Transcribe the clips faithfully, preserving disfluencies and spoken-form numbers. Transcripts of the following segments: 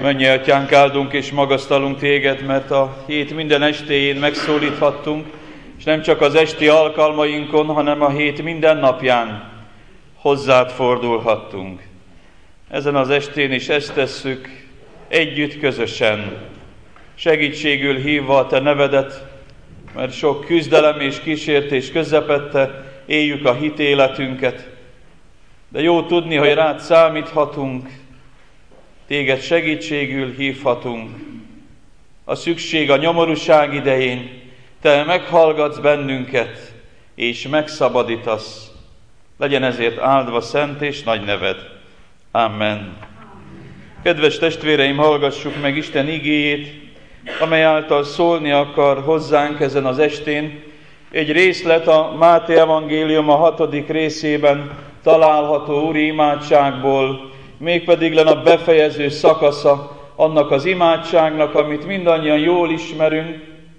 Mennyi Atyánk, áldunk és magasztalunk Téged, mert a hét minden estéjén megszólíthattunk, és nem csak az esti alkalmainkon, hanem a hét minden napján hozzád fordulhattunk. Ezen az estén is ezt tesszük együtt, közösen, segítségül hívva a Te nevedet, mert sok küzdelem és kísértés közepette éljük a hitéletünket, de jó tudni, hogy rád számíthatunk, Téged segítségül hívhatunk. A szükség, a nyomorúság idején Te meghallgatsz bennünket, és megszabadítasz. Legyen ezért áldva szent és nagy neved. Amen. Kedves testvéreim, hallgassuk meg Isten igéjét, amely által szólni akar hozzánk ezen az estén. Egy részlet a Máté evangélium a hatodik részében található úri imádságból, mégpedig len a befejező szakasza annak az imádságnak, amit mindannyian jól ismerünk,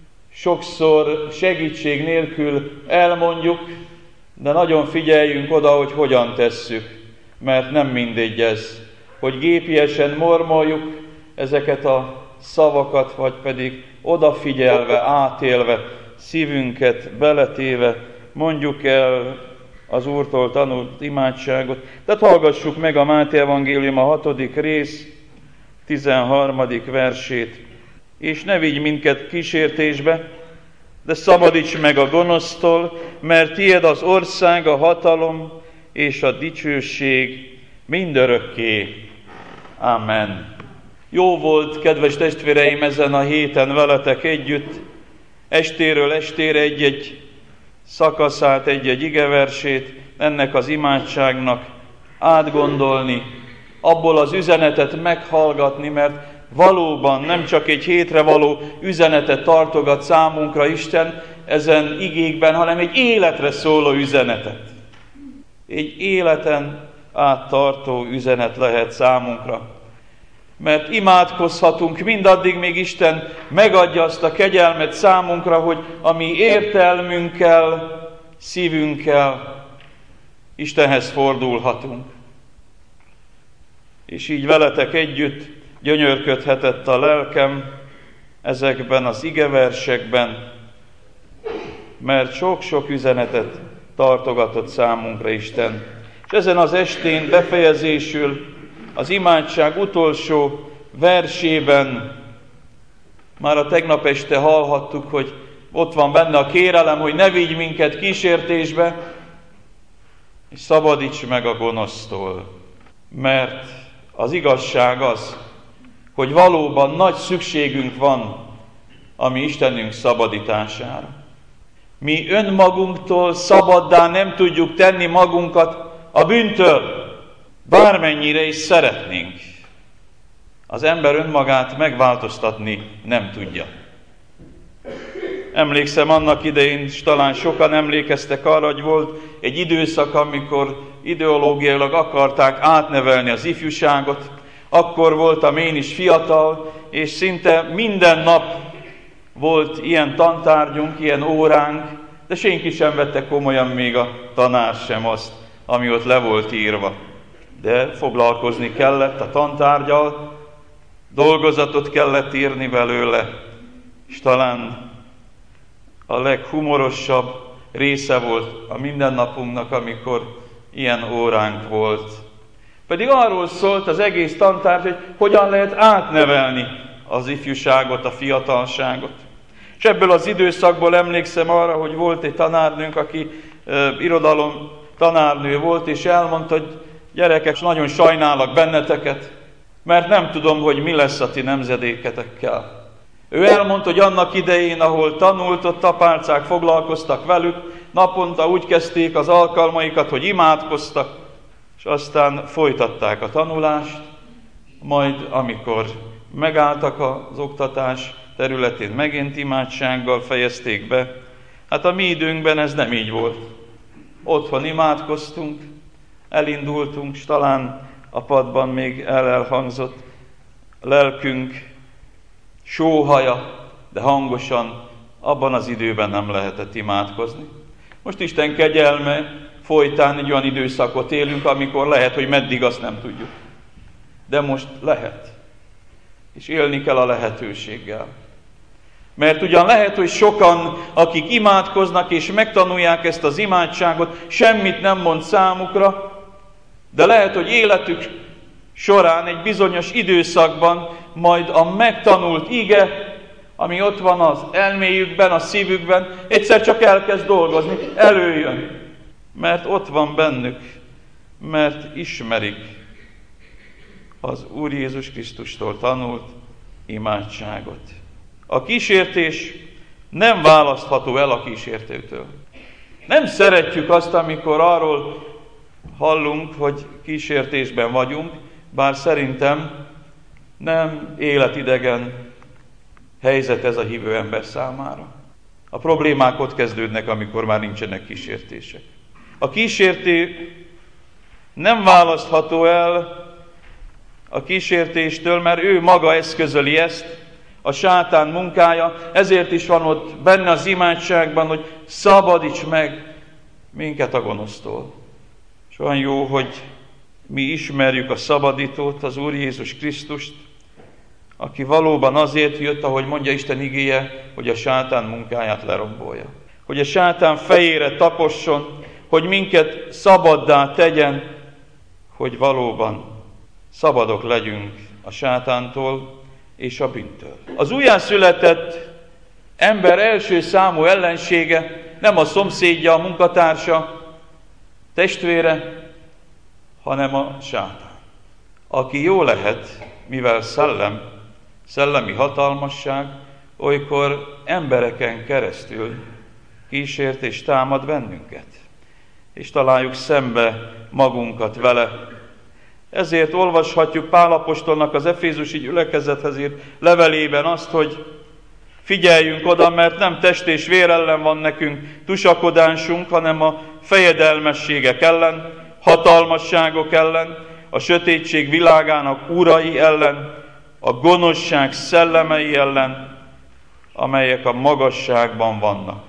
sokszor segítség nélkül elmondjuk, de nagyon figyeljünk oda, hogy hogyan tesszük, mert nem mindegy ez, hogy gépiesen mormoljuk ezeket a szavakat, vagy pedig odafigyelve, átélve, szívünket beletéve mondjuk el az Úrtól tanult imádságot. Tehát hallgassuk meg a Máté evangélium a hatodik rész, tizenharmadik versét. És ne vigy minket kísértésbe, de szabadíts meg a gonosztól, mert tiéd az ország, a hatalom és a dicsőség mindörökké. Amen. Jó volt, kedves testvéreim, ezen a héten veletek együtt, estéről estére egy-egy szakaszát, egy-egy igeversét ennek az imádságnak átgondolni, abból az üzenetet meghallgatni, mert valóban nem csak egy hétre való üzenetet tartogat számunkra Isten ezen igékben, hanem egy életre szóló üzenetet. Egy életen át tartó üzenet lehet számunkra. Mert imádkozhatunk mindaddig, még Isten megadja azt a kegyelmet számunkra, hogy a mi értelmünkkel, szívünkkel Istenhez fordulhatunk. És így veletek együtt gyönyörködhetett a lelkem ezekben az igeversekben, mert sok-sok üzenetet tartogatott számunkra Isten. És ezen az estén befejezésül az imádság utolsó versében már a tegnap este hallhattuk, hogy ott van benne a kérelem, hogy ne vigy minket kísértésbe, és szabadíts meg a gonosztól. Mert az igazság az, hogy valóban nagy szükségünk van a mi Istenünk szabadítására. Mi önmagunktól szabaddá nem tudjuk tenni magunkat a bűntől, bármennyire is szeretnénk. Az ember önmagát megváltoztatni nem tudja. Emlékszem annak idején, és talán sokan emlékeztek arra, hogy volt egy időszak, amikor ideológiailag akarták átnevelni az ifjúságot. Akkor voltam én is fiatal, és szinte minden nap volt ilyen tantárgyunk, ilyen óránk, de senki sem vette komolyan, még a tanár sem azt, ami ott le volt írva. De foglalkozni kellett a tantárggyal, dolgozatot kellett írni belőle, és talán a leghumorosabb része volt a mindennapunknak, amikor ilyen óránk volt. Pedig arról szólt az egész tantárgy, hogy hogyan lehet átnevelni az ifjúságot, a fiatalságot. És ebből az időszakból emlékszem arra, hogy volt egy tanárnőnk, aki e, irodalom tanárnő volt, és elmondta, hogy gyerekek, nagyon sajnálok benneteket, mert nem tudom, hogy mi lesz a ti nemzedéketekkel. Ő elmondta, hogy annak idején, ahol tanult, ott apácák foglalkoztak velük, naponta úgy kezdték az alkalmaikat, hogy imádkoztak, és aztán folytatták a tanulást, majd amikor megálltak az oktatás területén, megint imádsággal fejezték be. Hát a mi időnkben ez nem így volt. Otthon imádkoztunk, elindultunk, és talán a padban még elhangzott lelkünk sóhaja, de hangosan abban az időben nem lehetett imádkozni. Most Isten kegyelme folytán egy olyan időszakot élünk, amikor lehet, hogy meddig azt nem tudjuk. De most lehet. és élni kell a lehetőséggel. Mert ugyan lehet, hogy sokan, akik imádkoznak és megtanulják ezt az imádságot, semmit nem mond számukra, de lehet, hogy életük során egy bizonyos időszakban majd a megtanult ige, ami ott van az elméjükben, a szívükben, egyszer csak elkezd dolgozni, előjön. Mert ott van bennük, mert ismerik az Úr Jézus Krisztustól tanult imádságot. A kísértés nem választható el a kísértőtől. Nem szeretjük azt, amikor arról hallunk, hogy kísértésben vagyunk, bár szerintem nem életidegen helyzet ez a hívő ember számára. A problémák ott kezdődnek, amikor már nincsenek kísértések. A kísértő nem választható el a kísértéstől, mert ő maga eszközöli ezt, a sátán munkája, ezért is van ott benne az imádságban, hogy szabadíts meg minket a gonosztól. És olyan jó, hogy mi ismerjük a szabadítót, az Úr Jézus Krisztust, aki valóban azért jött, ahogy mondja Isten igéje, hogy a sátán munkáját lerombolja. Hogy a sátán fejére taposson, hogy minket szabaddá tegyen, hogy valóban szabadok legyünk a sátántól és a bűntől. Az újjászületett ember első számú ellensége nem a szomszédja, a munkatársa, testvére, hanem a sátán, aki jó lehet, mivel szellem, szellemi hatalmasság, olykor embereken keresztül kísért és támad bennünket, és találjuk szembe magunkat vele. Ezért olvashatjuk Pál apostolnak az efézusi gyülekezethez írt levelében azt, hogy figyeljünk oda, mert nem test és vér ellen van nekünk tusakodásunk, hanem a fejedelmességek ellen, hatalmasságok ellen, a sötétség világának urai ellen, a gonoszság szellemei ellen, amelyek a magasságban vannak.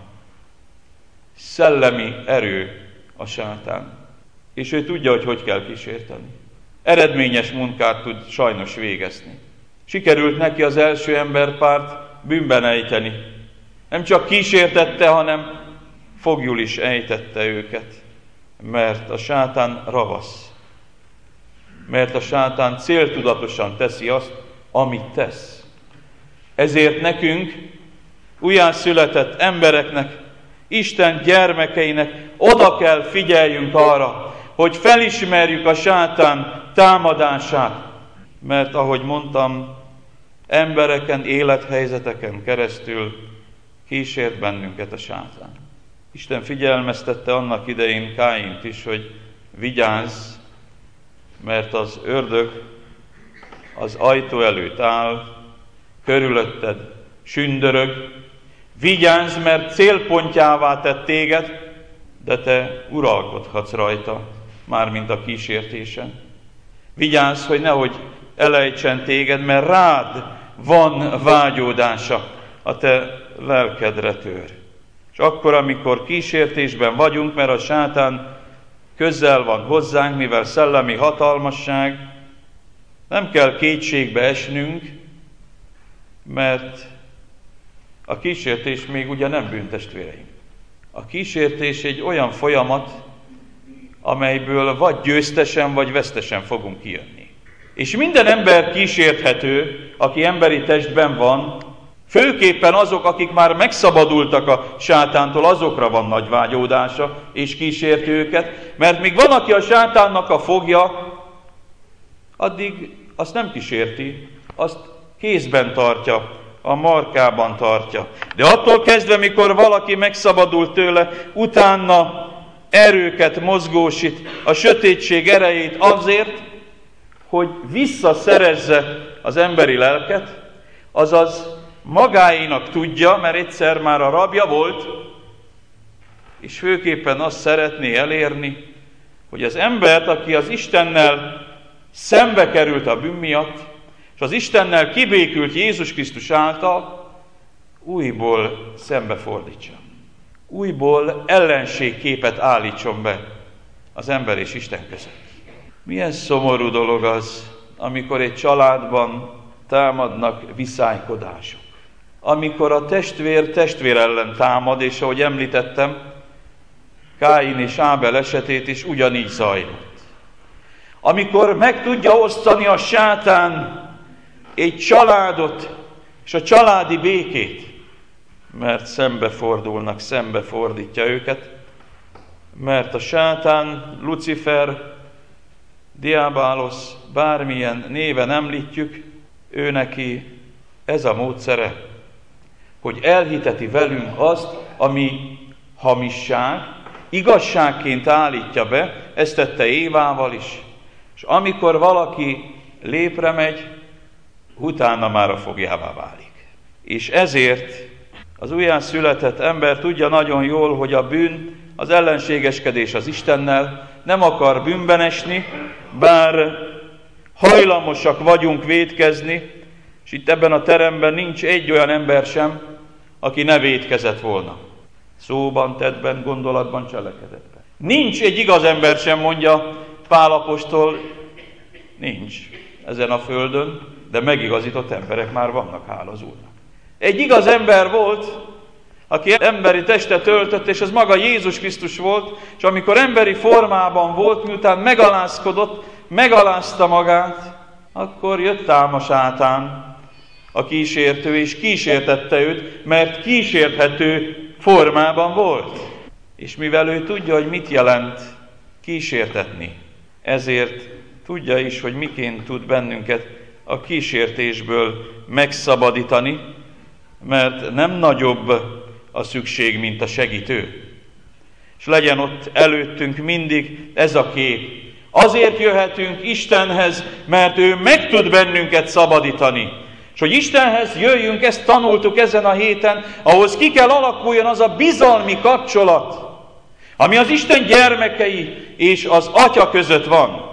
Szellemi erő a sátán, és ő tudja, hogy hogy kell kísérteni. Eredményes munkát tud sajnos végezni. Sikerült neki az első emberpárt bűnben ejteni. Nem csak kísértette, hanem foglyul is ejtette őket. Mert a sátán ravasz. Mert a sátán céltudatosan teszi azt, amit tesz. Ezért nekünk, újjászületett embereknek, Isten gyermekeinek oda kell figyeljünk arra, hogy felismerjük a sátán támadását, mert ahogy mondtam, embereken, élethelyzeteken keresztül kísért bennünket a sátán. Isten figyelmeztette annak idején Káint is, hogy vigyázz, mert az ördög az ajtó előtt áll, körülötted sündörög, vigyázz, mert célpontjává tett téged, de te uralkodhatsz rajta, mármint a kísértésen. Vigyázz, hogy nehogy elejtsen téged, mert rád van vágyódása, a te lelkedre tör. És akkor, amikor kísértésben vagyunk, mert a sátán közel van hozzánk, mivel szellemi hatalmasság, nem kell kétségbe esnünk, mert a kísértés még ugye nem bűntestvéreim. A kísértés egy olyan folyamat, amelyből vagy győztesen, vagy vesztesen fogunk kijönni. És minden ember kísérthető, aki emberi testben van, főképpen azok, akik már megszabadultak a sátántól, azokra van nagy vágyódása, és kísérti őket, mert míg van, aki a sátánnak a fogja, addig azt nem kísérti, azt kézben tartja, a markában tartja. De attól kezdve, mikor valaki megszabadult tőle, utána erőket mozgósít, a sötétség erejét azért, hogy visszaszerezze az emberi lelket, azaz magáénak tudja, mert egyszer már a rabja volt, és főképpen azt szeretné elérni, hogy az embert, aki az Istennel szembe került a bűn miatt, és az Istennel kibékült Jézus Krisztus által, újból szembefordítsa. Újból ellenségképet állítson be az ember és Isten között. Milyen szomorú dolog az, amikor egy családban támadnak viszálykodások. Amikor a testvér testvér ellen támad, és ahogy említettem, Káin és Ábel esetét is ugyanígy zajlott. Amikor meg tudja osztani a sátán egy családot és a családi békét, mert szembefordulnak, szembefordítja őket, mert a sátán, Lucifer, Diabálosz, bármilyen néven említjük, ő neki ez a módszere, hogy elhiteti velünk azt, ami hamisság, igazságként állítja be, ezt tette Évával is, és amikor valaki lépre megy, utána már a fogjává válik. És ezért az újjászületett ember tudja nagyon jól, hogy a bűn, az ellenségeskedés az Istennel, nem akar bűnben esni, bár hajlamosak vagyunk vétkezni, és itt ebben a teremben nincs egy olyan ember sem, aki ne vétkezett volna. Szóban, tettben, gondolatban, cselekedetben. Nincs egy igaz ember sem, mondja Pál apostol, nincs ezen a földön, de megigazított emberek már vannak, hála az Úrnak. Egy igaz ember volt, aki emberi testet öltött, és ez maga Jézus Krisztus volt, és amikor emberi formában volt, miután megalázkodott, megalázta magát, akkor jött ám a sátán, a kísértő, és kísértette őt, mert kísérthető formában volt. És mivel ő tudja, hogy mit jelent kísértetni, ezért tudja is, hogy miként tud bennünket a kísértésből megszabadítani, mert nem nagyobb a szükség, mint a segítő. És legyen ott előttünk mindig ez a kép. Azért jöhetünk Istenhez, mert ő meg tud bennünket szabadítani. És hogy Istenhez jöjjünk, ezt tanultuk ezen a héten, ahhoz ki kell alakuljon az a bizalmi kapcsolat, ami az Isten gyermekei és az Atya között van.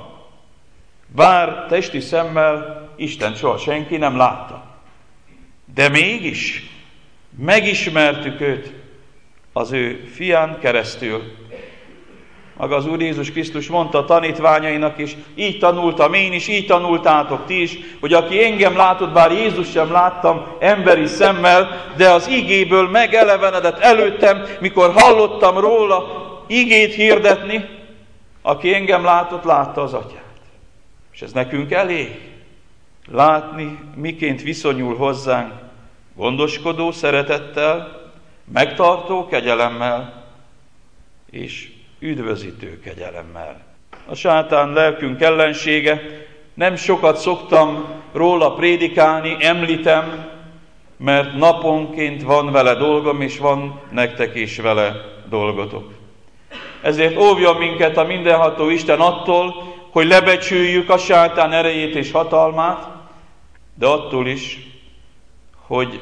Bár testi szemmel Isten soha senki nem látta. De mégis megismertük őt az ő fián keresztül. Maga az Úr Jézus Krisztus mondta a tanítványainak is, így tanultam én is, így tanultátok ti is, hogy aki engem látott, bár Jézus sem láttam emberi szemmel, de az igéből megelevenedett előttem, mikor hallottam róla igét hirdetni, aki engem látott, látta az Atyát. És ez nekünk elég. Látni, miként viszonyul hozzánk, gondoskodó szeretettel, megtartó kegyelemmel és üdvözítő kegyelemmel. A sátán lelkünk ellensége, nem sokat szoktam róla prédikálni, említem, mert naponként van vele dolgom, és van nektek is vele dolgotok. Ezért óvjon minket a mindenható Isten attól, hogy lebecsüljük a sátán erejét és hatalmát, de attól is, hogy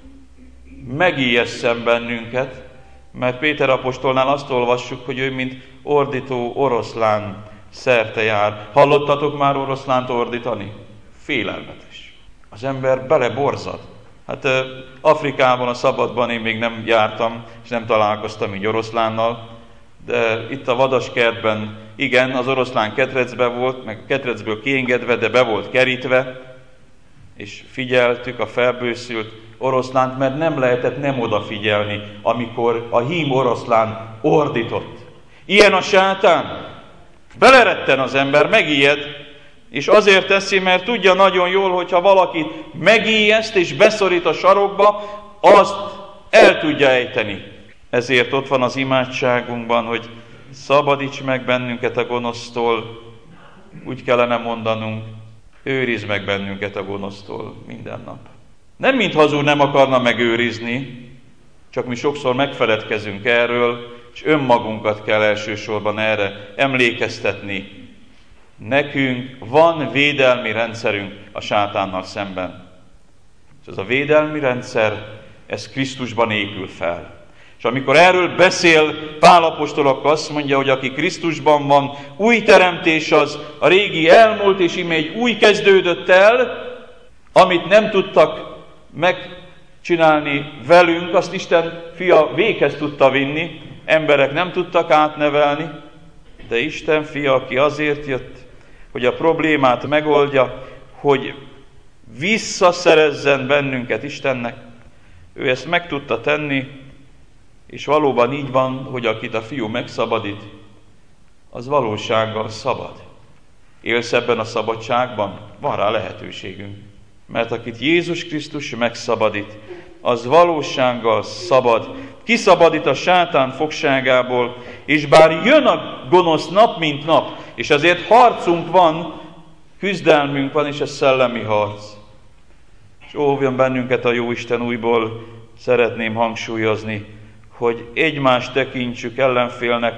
megijesszen bennünket, mert Péter apostolnál azt olvassuk, hogy ő mint ordító oroszlán szerte jár. Hallottatok már oroszlánt ordítani? Félelmetes. Az ember beleborzad. Hát Afrikában, a szabadban én még nem jártam, és nem találkoztam így oroszlánnal, de itt a vadaskertben, igen, az oroszlán ketrecbe volt, meg ketrecből kiengedve, de be volt kerítve, és figyeltük a felbőszült oroszlánt, mert nem lehetett nem odafigyelni, amikor a hím oroszlán ordított. Ilyen a sátán. Beleretten az ember, megijed, és azért teszi, mert tudja nagyon jól, hogyha valakit megijeszt és beszorít a sarokba, azt el tudja ejteni. Ezért ott van az imádságunkban, hogy szabadíts meg bennünket a gonosztól, úgy kellene mondanunk, őrizd meg bennünket a gonosztól minden nap. Nem mintha az Úr nem akarna megőrizni, csak mi sokszor megfeledkezünk erről, és önmagunkat kell elsősorban erre emlékeztetni. Nekünk van védelmi rendszerünk a sátánnal szemben. És ez a védelmi rendszer, ez Krisztusban épül fel. És amikor erről beszél Pál apostol, akkor azt mondja, hogy aki Krisztusban van, új teremtés az, a régi elmúlt, és íme egy új kezdődött el, amit nem tudtak megcsinálni velünk, azt Isten fia véghez tudta vinni, emberek nem tudtak átnevelni, de Isten fia, aki azért jött, hogy a problémát megoldja, hogy visszaszerezzen bennünket Istennek. Ő ezt meg tudta tenni, és valóban így van, hogy akit a Fiú megszabadít, az valósággal szabad. Élsz ebben a szabadságban? Van rá lehetőségünk. Mert akit Jézus Krisztus megszabadít, az valósággal szabad. Kiszabadít a sátán fogságából, és bár jön a gonosz nap, mint nap, és ezért harcunk van, küzdelmünk van, és ez szellemi harc. És óvjon bennünket a Jóisten újból, szeretném hangsúlyozni, hogy egymást tekintsük ellenfélnek,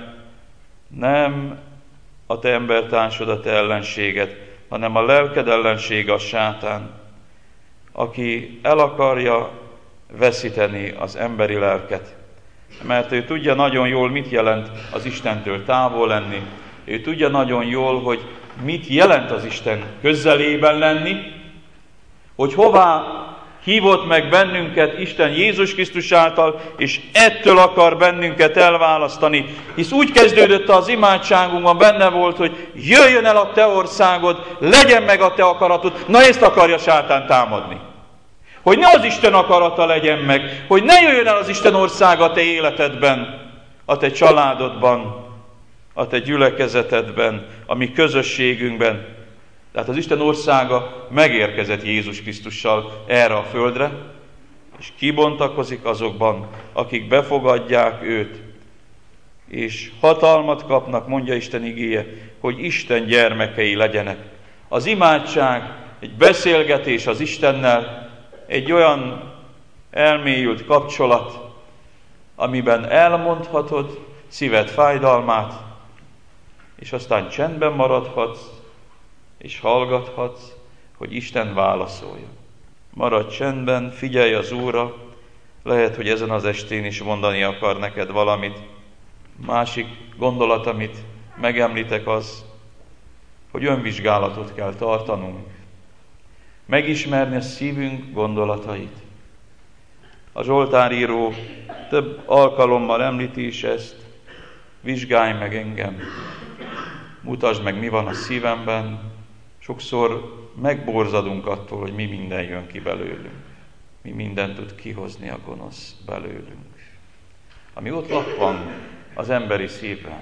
nem a te embertársad, a te ellenséged, hanem a lelked ellensége a sátán, aki el akarja veszíteni az emberi lelket. Mert ő tudja nagyon jól, mit jelent az Istentől távol lenni. Ő tudja nagyon jól, hogy mit jelent az Isten közelében lenni, hogy hová hívott meg bennünket Isten Jézus Krisztus által, és ettől akar bennünket elválasztani. Hisz úgy kezdődött az imádságunkban, benne volt, hogy jöjjön el a te országod, legyen meg a te akaratod. Na ezt akarja sátán támadni. Hogy ne az Isten akarata legyen meg, hogy ne jöjjön el az Isten országa a te életedben, a te családodban, a te gyülekezetedben, a mi közösségünkben. Tehát az Isten országa megérkezett Jézus Krisztussal erre a földre, és kibontakozik azokban, akik befogadják őt, és hatalmat kapnak, mondja Isten igéje, hogy Isten gyermekei legyenek. Az imádság egy beszélgetés az Istennel, egy olyan elmélyült kapcsolat, amiben elmondhatod szíved fájdalmát, és aztán csendben maradhatsz, és hallgathatsz, hogy Isten válaszoljon. Maradj csendben, figyelj az Úrra, lehet, hogy ezen az estén is mondani akar neked valamit. Másik gondolat, amit megemlítek az, hogy önvizsgálatot kell tartanunk. Megismerni a szívünk gondolatait. A Zsoltáríró több alkalommal említi is ezt. Vizsgálj meg engem, mutasd meg, mi van a szívemben. Sokszor megborzadunk attól, hogy mi minden jön ki belőlünk. Mi mindent tud kihozni a gonosz belőlünk. Ami ott lak van az emberi szívben.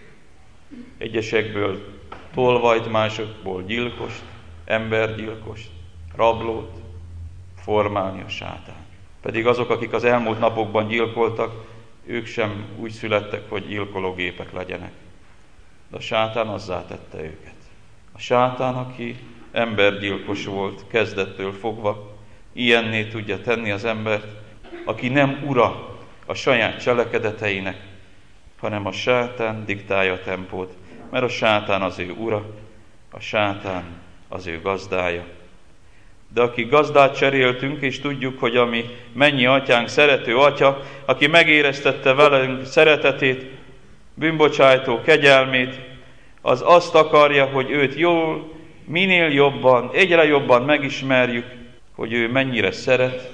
Egyesekből tolvajt, másokból gyilkost, embergyilkost, rablót formálni a sátán. Pedig azok, akik az elmúlt napokban gyilkoltak, ők sem úgy születtek, hogy gyilkológépek legyenek. De a sátán azzá tette őket. A sátán, aki embergyilkos volt kezdettől fogva, ilyenné tudja tenni az embert, aki nem ura a saját cselekedeteinek, hanem a sátán diktálja a tempót, mert a sátán az ő ura, a sátán az ő gazdája. De akik gazdát cseréltünk, és tudjuk, hogy a mi mennyi atyánk szerető atya, aki megéreztette velünk szeretetét, bűnbocsájtó kegyelmét, az azt akarja, hogy őt jól, minél jobban, egyre jobban megismerjük, hogy ő mennyire szeret,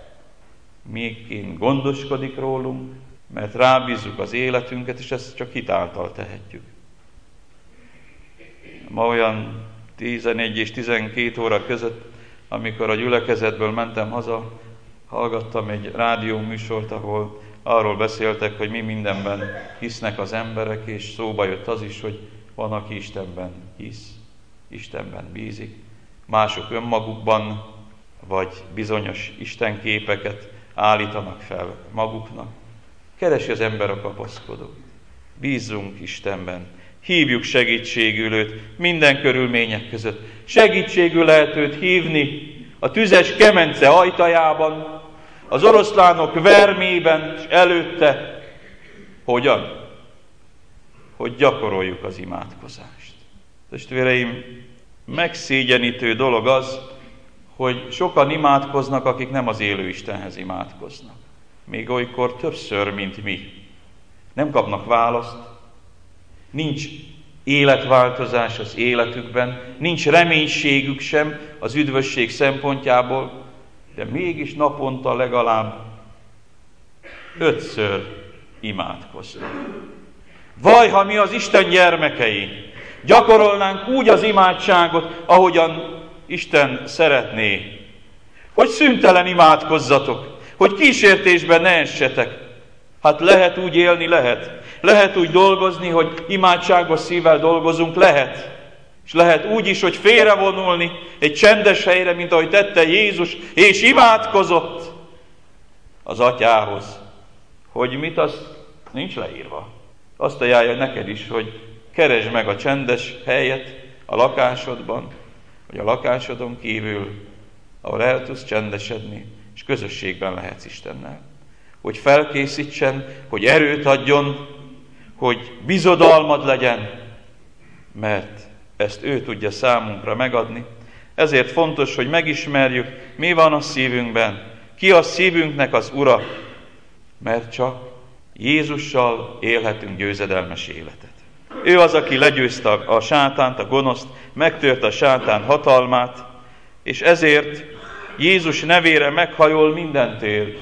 miként gondoskodik rólunk, mert rábízzuk az életünket, és ezt csak hitáltal tehetjük. Ma olyan tizenegy és tizenkét óra között, amikor a gyülekezetből mentem haza, hallgattam egy rádió műsort, ahol arról beszéltek, hogy mi mindenben hisznek az emberek, és szóba jött az is, hogy van, aki Istenben hisz, Istenben bízik, mások önmagukban, vagy bizonyos istenképeket állítanak fel maguknak. Keresi az ember a kapaszkodót. Bízzunk Istenben. Hívjuk segítségül őt minden körülmények között. Segítségül lehet őt hívni a tüzes kemence ajtajában, az oroszlánok vermében, és előtte. Hogyan? Hogy gyakoroljuk az imádkozást. Testvéreim, megszégyenítő dolog az, hogy sokan imádkoznak, akik nem az élő Istenhez imádkoznak. Még olykor többször, mint mi. Nem kapnak választ, nincs életváltozás az életükben, nincs reménységük sem az üdvösség szempontjából, de mégis naponta legalább ötször imádkoznak. Vaj, ha mi az Isten gyermekei gyakorolnánk úgy az imádságot, ahogyan Isten szeretné, hogy szüntelen imádkozzatok, hogy kísértésben ne essetek. Hát lehet úgy élni, lehet. Lehet úgy dolgozni, hogy imádságos szívvel dolgozunk, lehet. És lehet úgy is, hogy félrevonulni egy csendes helyre, mint ahogy tette Jézus, és imádkozott az Atyához. Hogy mit, azt nincs leírva. Azt ajánlja neked is, hogy keresd meg a csendes helyet a lakásodban, vagy a lakásodon kívül, ahol el tudsz csendesedni, és közösségben lehetsz Istennel. Hogy felkészítsen, hogy erőt adjon, hogy bizodalmad legyen, mert ezt ő tudja számunkra megadni. Ezért fontos, hogy megismerjük, mi van a szívünkben, ki a szívünknek az Ura, mert csak Jézussal élhetünk győzedelmes életet. Ő az, aki legyőzte a sátánt, a gonoszt, megtörte a sátán hatalmát, és ezért Jézus nevére meghajol minden tér.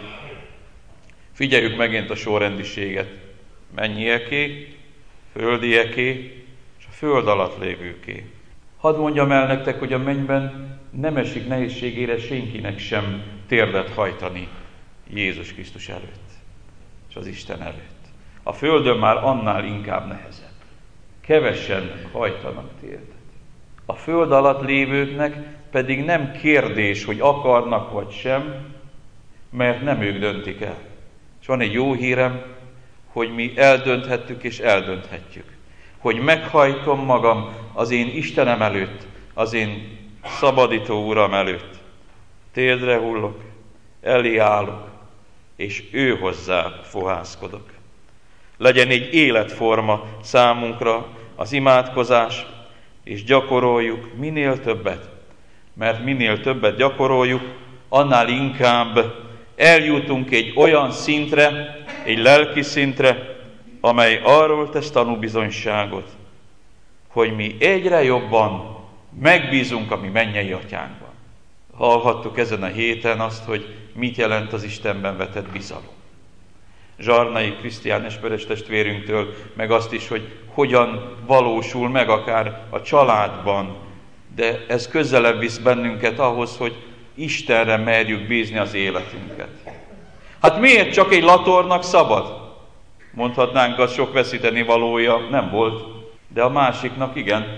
Figyeljük megint a sorrendiséget. Mennyieké, földieké, és a föld alatt lévőké. Hadd mondjam el nektek, hogy a mennyben nem esik nehézségére senkinek sem térdet hajtani Jézus Krisztus előtt, és az Isten előtt. A földön már annál inkább nehezebb. Kevesen hajtanak térdet. A föld alatt lévőknek pedig nem kérdés, hogy akarnak vagy sem, mert nem ők döntik el. És van egy jó hírem, hogy mi eldönthettük és eldönthetjük. Hogy meghajtom magam az én Istenem előtt, az én szabadító Uram előtt. Térdre hullok, elé állok, és ő hozzá fohászkodok. Legyen egy életforma számunkra az imádkozás, és gyakoroljuk minél többet. Mert minél többet gyakoroljuk, annál inkább eljutunk egy olyan szintre, egy lelki szintre, amely arról tesz tanúbizonyságot, hogy mi egyre jobban megbízunk a mi mennyei Atyánkban. Hallhattuk ezen a héten azt, hogy mit jelent az Istenben vetett bizalom. Zsarnai Krisztián Esperes testvérünktől, meg azt is, hogy hogyan valósul meg akár a családban, de ez közelebb visz bennünket ahhoz, hogy Istenre merjük bízni az életünket. Hát miért csak egy latornak szabad? Mondhatnánk, az sok veszíteni valója nem volt, de a másiknak igen.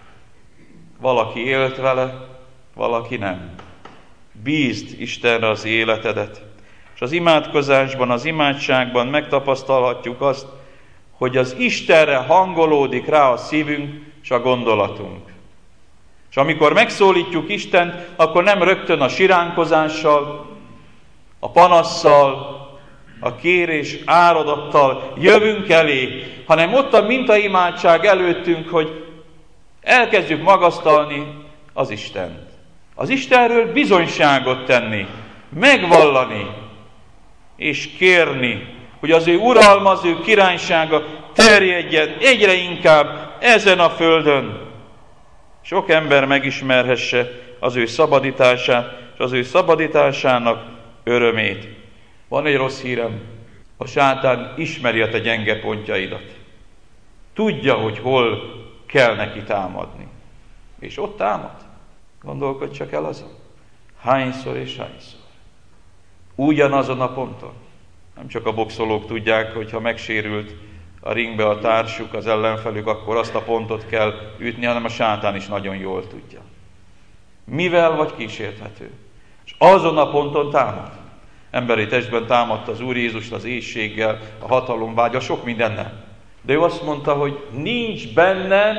Valaki élt vele, valaki nem. Bízd Istenre az életedet. És az imádkozásban, az imádságban megtapasztalhatjuk azt, hogy az Istenre hangolódik rá a szívünk és a gondolatunk. És amikor megszólítjuk Istent, akkor nem rögtön a siránkozással, a panasszal, a kérés áradattal jövünk elé, hanem ott a mintaimádság előttünk, hogy elkezdjük magasztalni az Istent. Az Istenről bizonyságot tenni, megvallani, és kérni, hogy az ő uralma, az ő királysága terjedjen egyre inkább ezen a földön. Sok ember megismerhesse az ő szabadítását, és az ő szabadításának örömét. Van egy rossz hírem, a sátán ismeri a te gyenge pontjaidat. Tudja, hogy hol kell neki támadni. És ott támad. Gondolkodj csak el azon. Hányszor és hányszor. Ugyanazon a ponton. Nem csak a boxolók tudják, hogy ha megsérült a ringbe a társuk, az ellenfelük, akkor azt a pontot kell ütni, hanem a sátán is nagyon jól tudja. Mivel vagy kísérthető? És azon a ponton támad. Emberi testben támadta az Úr Jézust az éhséggel, a hatalomvágya, sok mindennel. De ő azt mondta, hogy nincs bennem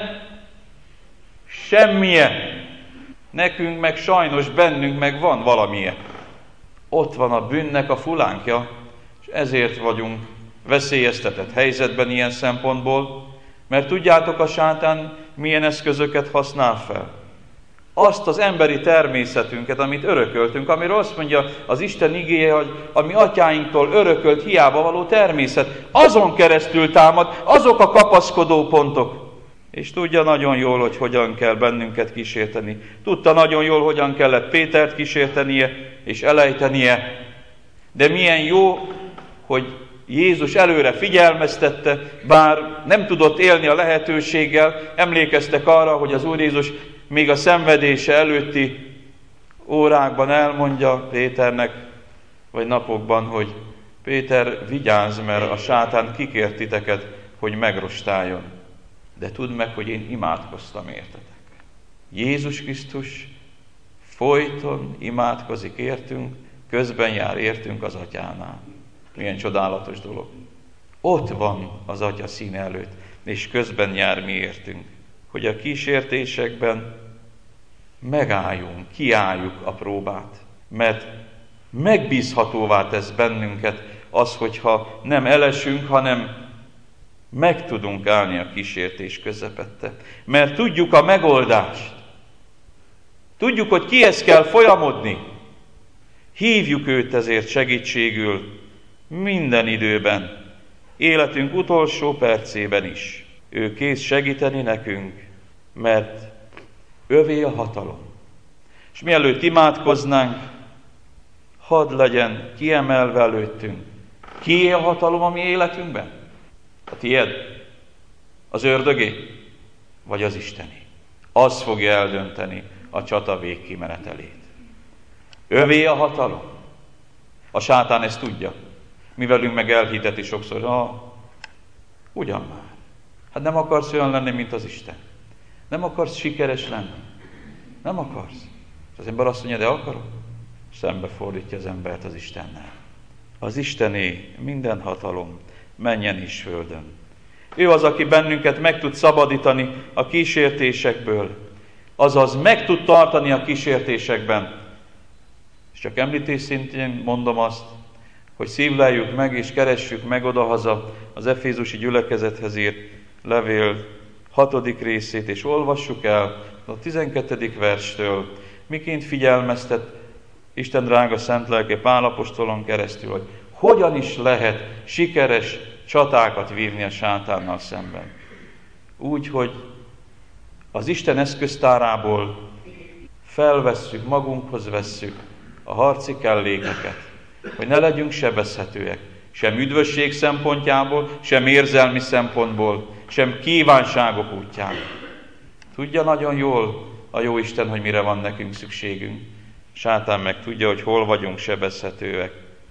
semmilyen. Nekünk meg sajnos bennünk meg van valamilyen. Ott van a bűnnek a fulánkja, és ezért vagyunk veszélyeztetett helyzetben ilyen szempontból, mert tudjátok, a sátán milyen eszközöket használ fel. Azt az emberi természetünket, amit örököltünk, amiről azt mondja az Isten igéje, hogy a mi atyáinktól örökölt hiába való természet, azon keresztül támad, azok a kapaszkodó pontok. És tudja nagyon jól, hogy hogyan kell bennünket kísérteni. Tudta nagyon jól, hogyan kellett Pétert kísértenie és elejtenie. De milyen jó, hogy Jézus előre figyelmeztette, bár nem tudott élni a lehetőséggel. Emlékeztek arra, hogy az Úr Jézus még a szenvedése előtti órákban elmondja Péternek, vagy napokban, hogy Péter, vigyázz, mert a sátán kikért titeket, hogy megrostáljon. De tudd meg, hogy én imádkoztam értetek. Jézus Krisztus folyton imádkozik értünk, közben jár értünk az Atyánál. Milyen csodálatos dolog. Ott van az Atya színe előtt, és közben jár mi értünk. Hogy a kísértésekben megálljunk, kiálljuk a próbát, mert megbízhatóvá tesz bennünket az, hogyha nem elesünk, hanem meg tudunk állni a kísértés közepette. Mert tudjuk a megoldást. Tudjuk, hogy kihez kell folyamodni. Hívjuk őt ezért segítségül minden időben, életünk utolsó percében is. Ő kész segíteni nekünk, mert övé a hatalom. És mielőtt imádkoznánk, hadd legyen kiemelve előttünk. Kié a hatalom a mi életünkben? A tied? Az ördögé? Vagy az Isteni? Az fogja eldönteni a csata végkimenetelét. Övé a hatalom. A sátán ezt tudja. Mi velünk meg elhiteti sokszor. Ah, ugyan már. Hát nem akarsz olyan lenni, mint az Isten. Nem akarsz sikeres lenni. Nem akarsz. És az ember azt mondja, de akarok. Szembefordítja az embert az Istennel. Az Istené minden hatalom, mennyen is földön. Ő az, aki bennünket meg tud szabadítani a kísértésekből. Azaz meg tud tartani a kísértésekben. És csak említés szintén mondom azt, hogy szívleljük meg és keressük meg odahaza az efézusi gyülekezethez írt levél hatodik részét, és olvassuk el a tizenkettedik verstől, miként figyelmeztet Isten drága szent lelke Pál apostolon keresztül, hogy hogyan is lehet sikeres csatákat vívni a sátánnal szemben. Úgy, hogy az Isten eszköztárából felvesszük, magunkhoz vesszük a harci kellékeket, hogy ne legyünk sebezhetőek, sem üdvösség szempontjából, sem érzelmi szempontból, sem kívánságok útján. Tudja nagyon jól a jó Isten, hogy mire van nekünk szükségünk. Sátán meg tudja, hogy hol vagyunk sebezhetőek.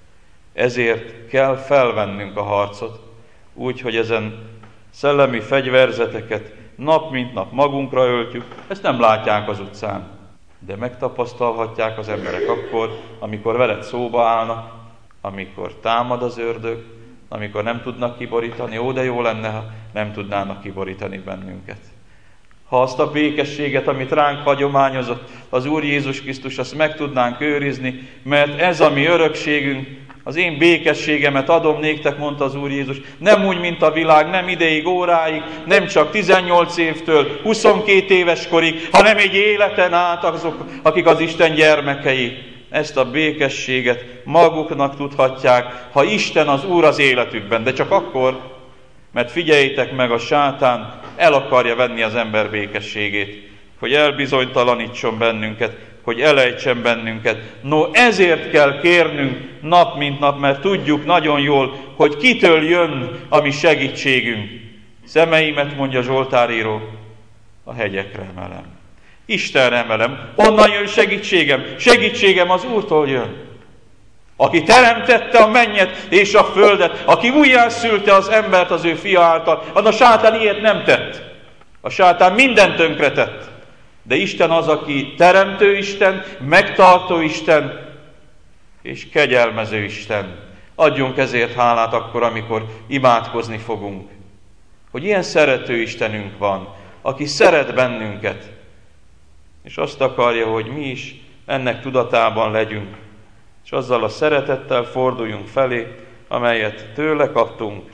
Ezért kell felvennünk a harcot, úgy, hogy ezen szellemi fegyverzeteket nap mint nap magunkra öltjük. Ezt nem látják az utcán, de megtapasztalhatják az emberek akkor, amikor veled szóba állnak, amikor támad az ördög, amikor nem tudnak kiborítani. Ó, de jó lenne, ha nem tudnának kiborítani bennünket. Ha azt a békességet, amit ránk hagyományozott az Úr Jézus Krisztus, azt meg tudnánk őrizni, mert ez a mi örökségünk. Az én békességemet adom néktek, mondta az Úr Jézus. Nem úgy, mint a világ, nem ideig, óráig, nem csak tizennyolc évtől, huszonkét éves korig, hanem egy életen át azok, akik az Isten gyermekei. Ezt a békességet maguknak tudhatják, ha Isten az Úr az életükben. De csak akkor, mert figyeljétek meg, a sátán el akarja venni az ember békességét, hogy elbizonytalanítson bennünket, hogy elejtsen bennünket. No, ezért kell kérnünk nap mint nap, mert tudjuk nagyon jól, hogy kitől jön a mi segítségünk. Szemeimet, mondja Zsoltáríró, a hegyekre emelem. Istenre emelem. Honnan jön segítségem? Segítségem az Úrtól jön. Aki teremtette a mennyet és a földet, aki újjá szülte az embert az ő fia által, az a sátán ilyet nem tett. A sátán mindent tönkretett. De Isten az, aki teremtő Isten, megtartó Isten és kegyelmező Isten. Adjunk ezért hálát akkor, amikor imádkozni fogunk. Hogy ilyen szerető Istenünk van, aki szeret bennünket, és azt akarja, hogy mi is ennek tudatában legyünk, és azzal a szeretettel forduljunk felé, amelyet tőle kaptunk.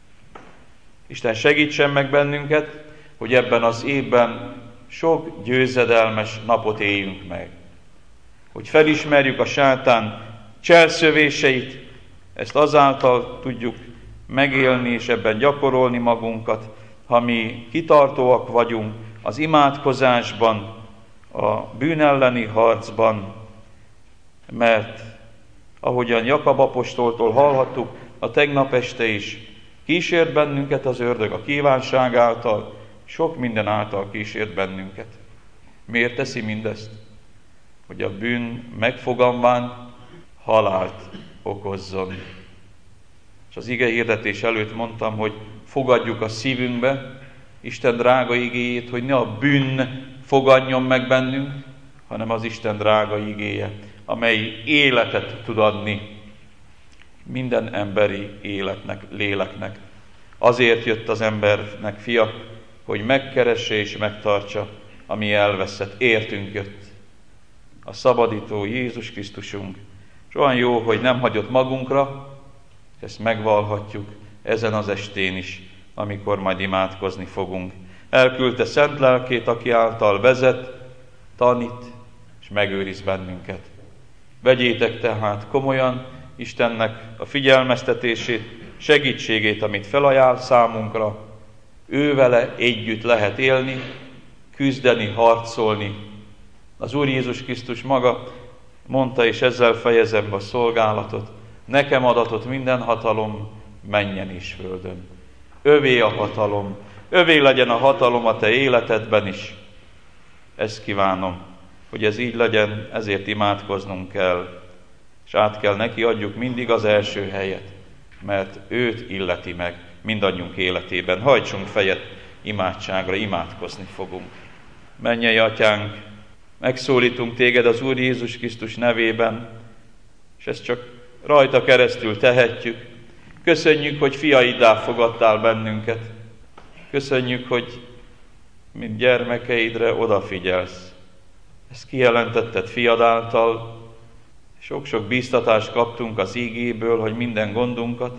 Isten segítsen meg bennünket, hogy ebben az évben sok győzedelmes napot éljünk meg. Hogy felismerjük a sátán cselszövéseit, ezt azáltal tudjuk megélni és ebben gyakorolni magunkat, ha mi kitartóak vagyunk az imádkozásban, a bűn elleni harcban, mert ahogyan Jakab apostoltól hallhattuk, a tegnap este is kísért bennünket az ördög a kívánság által, sok minden által kísért bennünket. Miért teszi mindezt? Hogy a bűn megfogalmán halált okozzon. És az ige hirdetés előtt mondtam, hogy fogadjuk a szívünkbe Isten drága igéjét, hogy ne a bűn fogadjon meg bennünk, hanem az Isten drága igéje, amely életet tud adni minden emberi életnek, léleknek. Azért jött az embernek fia, hogy megkeresse és megtartsa, ami elveszett. Értünk jött a szabadító Jézus Krisztusunk. És olyan jó, hogy nem hagyott magunkra, ezt megvalhatjuk ezen az estén is, amikor majd imádkozni fogunk. Elküldte szent lelkét, aki által vezet, tanít és megőriz bennünket. Vegyétek tehát komolyan Istennek a figyelmeztetését, segítségét, amit felajánl számunkra. Ő vele együtt lehet élni, küzdeni, harcolni. Az Úr Jézus Krisztus maga mondta, és ezzel fejezem be a szolgálatot, nekem adatott minden hatalom mennyen és földön. Övé a hatalom, övé legyen a hatalom a te életedben is. Ezt kívánom, hogy ez így legyen, ezért imádkoznunk kell, és át kell neki adjuk mindig az első helyet, mert őt illeti meg mindannyiunk életében. Hajtsunk fejet imádságra, imádkozni fogunk. Mennyei Atyánk, megszólítunk téged az Úr Jézus Krisztus nevében, és ezt csak rajta keresztül tehetjük. Köszönjük, hogy fiaiddá fogadtál bennünket. Köszönjük, hogy mint gyermekeidre odafigyelsz. Ezt kijelentetted fiad által. Sok-sok bíztatást kaptunk az ígéből, hogy minden gondunkat,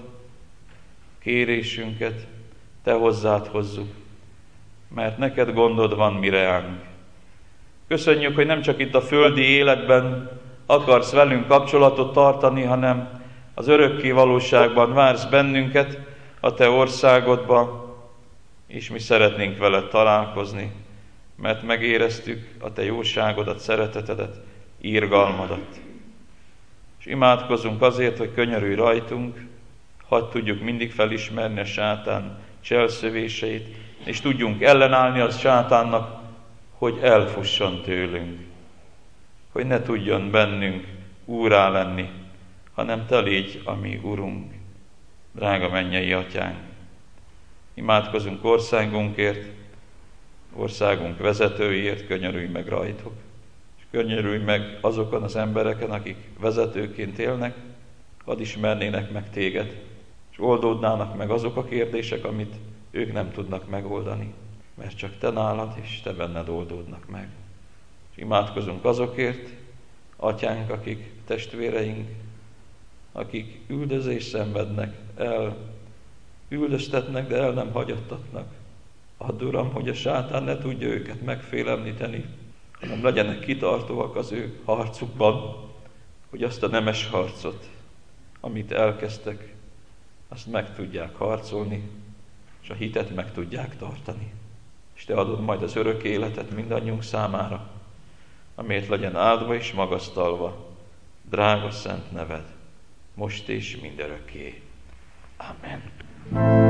kérésünket te hozzád hozzuk, mert neked gondod van mi reánk. Köszönjük, hogy nem csak itt a földi életben akarsz velünk kapcsolatot tartani, hanem az örökké valóságban vársz bennünket a te országodba, és mi szeretnénk veled találkozni, mert megéreztük a te jóságodat, szeretetedet, irgalmadat. És imádkozunk azért, hogy könyörülj rajtunk, hadd tudjuk mindig felismerni a sátán cselszövéseit, és tudjunk ellenállni az sátánnak, hogy elfusson tőlünk, hogy ne tudjon bennünk úrrá lenni, hanem te légy a mi Urunk, drága mennyei Atyánk. Imádkozunk országunkért, országunk vezetőiért, könyörülj meg rajtuk, és könyörülj meg azokon az embereken, akik vezetőként élnek, hadd ismernének meg téged, és oldódnának meg azok a kérdések, amit ők nem tudnak megoldani, mert csak te nálad és te benned oldódnak meg. És imádkozunk azokért, Atyánk, akik testvéreink, akik üldözést szenvednek el, üldöztetnek, de el nem hagyattatnak. Add, Uram, hogy a sátán ne tudja őket megfélemlíteni, hanem legyenek kitartóak az ő harcukban, hogy azt a nemes harcot, amit elkezdtek, azt meg tudják harcolni, és a hitet meg tudják tartani. És te adod majd az örök életet mindannyiunk számára, amiért legyen áldva és magasztalva drága szent neved, most és mindörökké. Amen.